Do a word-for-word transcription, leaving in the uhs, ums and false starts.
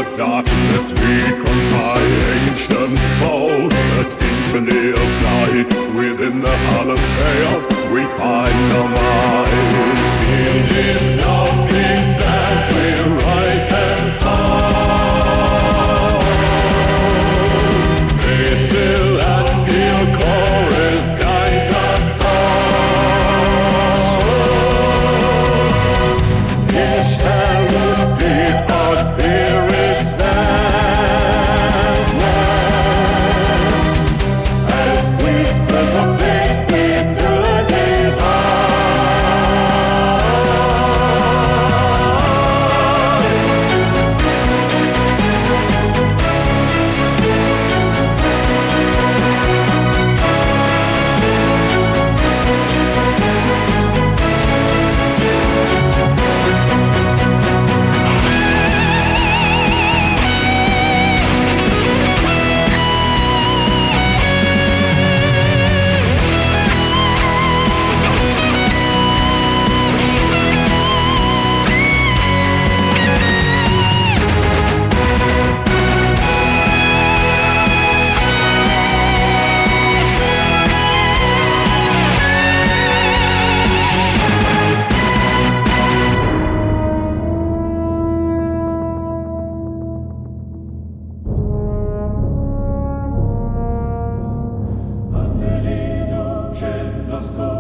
the darkness we confide. Ancient toll, a symphony of night. Within the hall of chaos we find our mind. In this nothing dance we rise and fall. A celestial chorus guides us all. In shadows deep our spirits dance as whispers of faith we through the Nostro